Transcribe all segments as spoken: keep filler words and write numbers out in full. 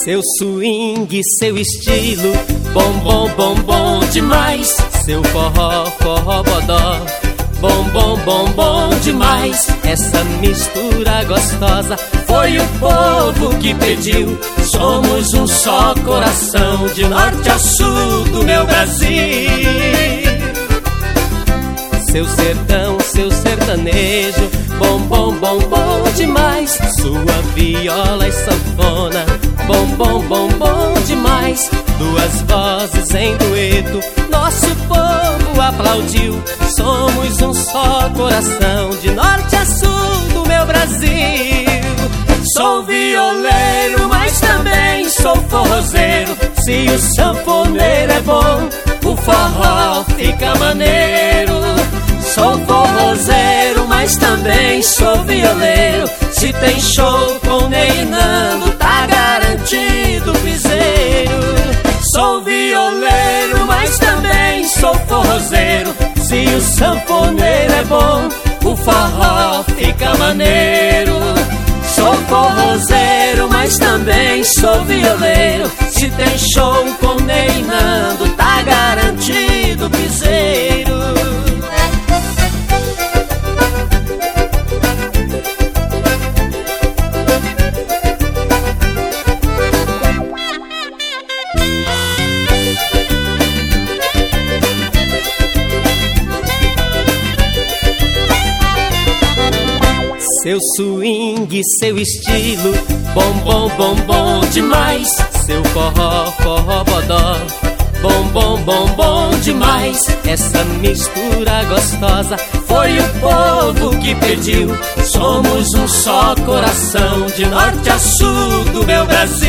Seu swing, seu estilo, bom, bom, bom, bom demais. Seu forró, forró, bodó, bom, bom, bom, bom demais. Essa mistura gostosa foi o povo que pediu. Somos um só coração, de norte a sul do meu Brasil. Seu sertão, seu sertanejo, bom, bom, bom, bom demais. Sua viola e sanfona, bom, bom, bom, bom demais. Duas vozes em dueto, nosso povo aplaudiu. Somos um só coração, de norte a sul do meu Brasil. Sou violeiro, mas também sou forrozeiro. Se o sanfoneiro é bom, o forró fica maneiro. Sou forrozeiro, mas também sou violeiro. Se tem show com Ney e Nando, tá garantido o piseiro. Sou violeiro, mas também sou forrozeiro. Se o sanfoneiro é bom, o forró fica maneiro. Sou forrozeiro, mas também sou violeiro. Se tem show com Ney e Nando, tá garantido o piseiro. Seu swing, seu estilo, bom, bom, bom, bom demais. Seu forró, forró, bodó, bom, bom, bom, bom demais. Essa mistura gostosa foi o povo que pediu. Somos um só coração, de norte a sul do meu Brasil.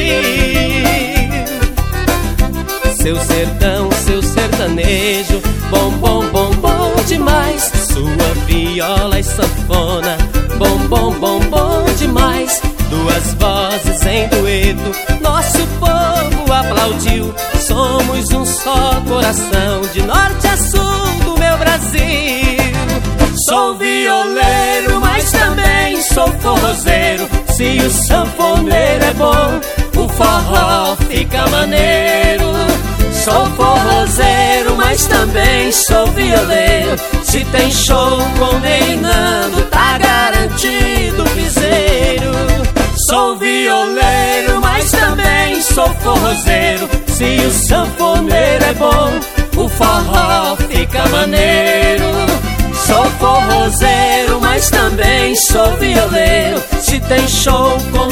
Seu sertão, seu sertanejo, bom, bom, bom, bom demais. Sua viola e sanfona, bom, bom, bom, bom demais. Duas vozes em dueto, nosso povo aplaudiu. Somos um só coração, de norte a sul do meu Brasil. Sou violeiro, mas também sou forrozeiro. Se o sanfoneiro é bom, o forró fica maneiro. Sou forrozeiro, mas também sou violeiro. Se tem show com Ney e Nando, tá garantido o piseiro. Sou violeiro, mas também sou forrozeiro. Se o sanfoneiro é bom, o forró fica maneiro. Sou forrozeiro, mas também sou violeiro. Se tem show com